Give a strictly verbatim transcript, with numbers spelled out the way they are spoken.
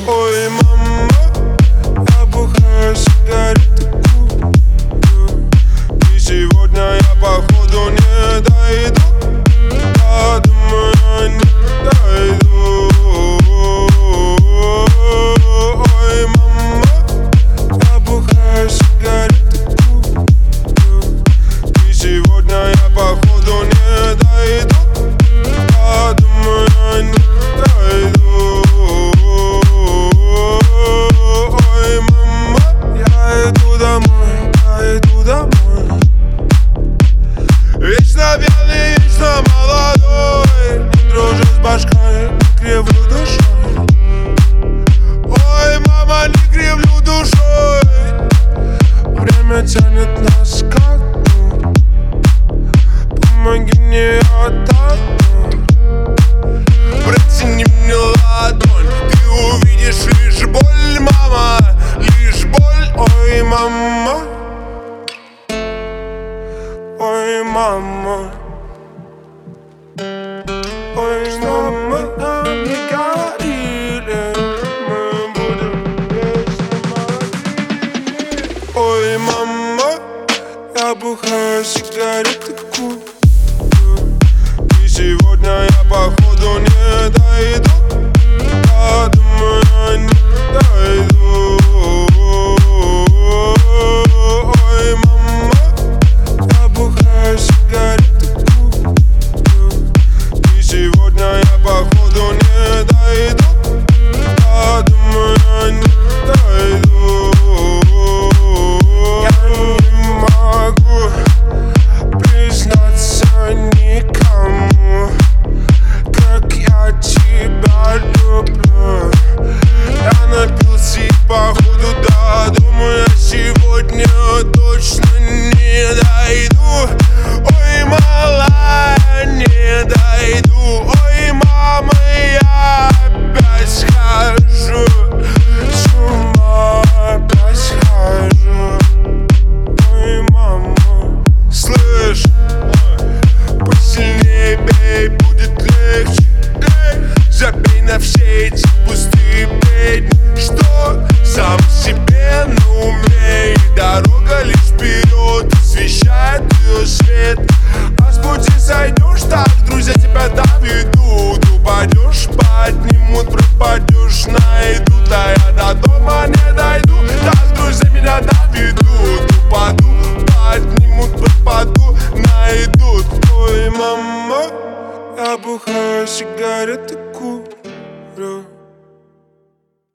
Ой, мама, я бухаю сигареты, курю. И сегодня я походу не дойду. Я думаю, не дойду. Ой, мама, я бухаю сигареты, курю. И сегодня я походу не дойду. Я думаю, не дойду. Ой, мама, я иду домой, я иду домой. Вечно белый, вечно молодой, не дружу с башкой, не кривлю душой. Ой, мама, не кривлю душой. Время тянет нас ко дну. Помоги мне отдохнуть. Протяни мне ладонь, ты увидишь лишь боль, мама, лишь боль. Ой, мама, ой, мама, ой, что мы нам не говорили, мы будем вечно молодыми. Ой, мама, я бухаю сигареты, курю. И сегодня я походу не дойду. Я думаю, не дойду. Ой, мама, я бухаю сигареты, курю. И сегодня я походу не дойду. Я думаю, не дойду. Я не могу признаться никому, как я тебя люблю. Я напился и походу до дома я сегодня точно не дойду. Ой, малая, не дойду. Ой, мама, я опять схожу с ума, опять схожу. Ой, мама, слышь, посильнее бей, будет легче. Забей на все эти пустые бредни, что сам себе на уме. И дорога лишь вперед освещает ее свет. А с пути сойдешь, так друзья тебя доведут. Упадешь, поднимут, пропадешь, найдут. А я до дома не дойду, так друзья меня доведут. Упаду, поднимут, пропаду, найдут. Ой, мама, я бухаю сигареты, курю.